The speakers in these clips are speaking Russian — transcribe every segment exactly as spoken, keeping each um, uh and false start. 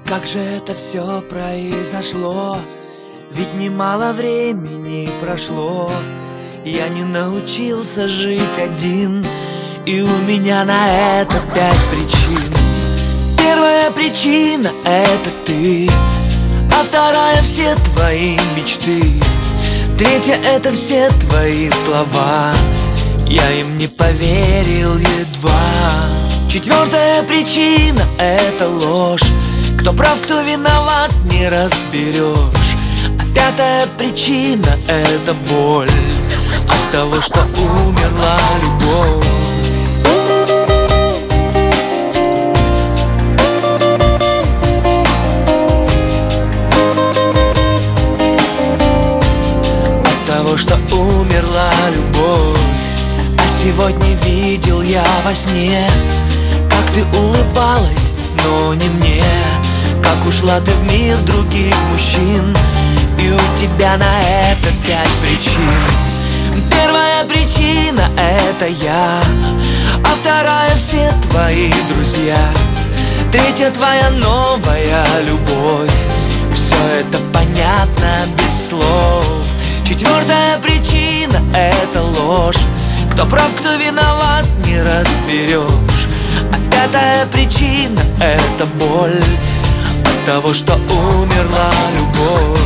Как же это все произошло? Ведь немало времени прошло. Я не научился жить один, и у меня на это пять причин. Первая причина — это ты, а вторая — все твои мечты. Третья — это все твои слова, я им не поверил едва. Четвертая причина — это ложь, кто прав, кто виноват, не разберешь. А пятая причина — это боль от того, что умерла любовь. От того, что умерла любовь. А сегодня видел я во сне, как ты улыбалась, но не мне. Как ушла ты в мир других мужчин, и у тебя на это пять причин. Первая причина — это я, а вторая — все твои друзья. Третья — твоя новая любовь. Все это понятно без слов. Четвертая причина — это ложь, кто прав, кто виноват, не разберешь. А пятая причина — это боль от того, что умерла любовь.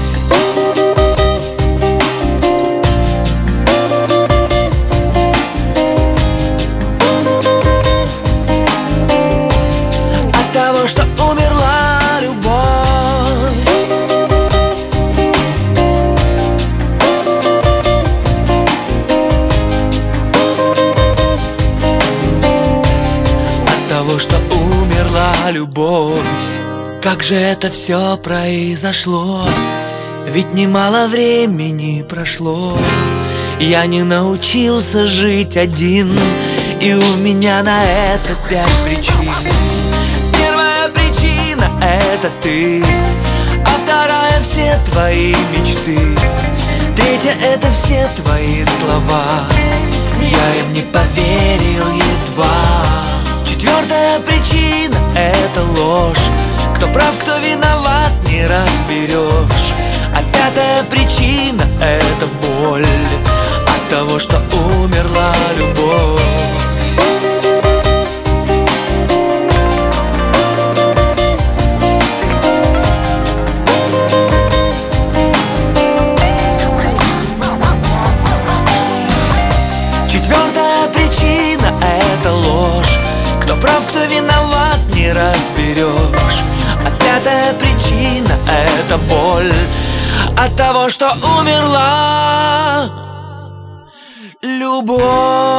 От того, что умерла любовь. От того, что умерла любовь. Как же это все произошло? Ведь немало времени прошло. Я не научился жить один, и у меня на это пять причин. Первая причина — это ты, а вторая — все твои мечты. Третья — это все твои слова, я им не поверил едва. Четвертая причина — это ложь, кто прав, кто виноват, не разберешь. А пятая причина — это боль от того, что умерла любовь. Четвертая причина — это ложь, кто прав, кто виноват, не разберешь. А пятая причина — это боль от того, что умерла любовь.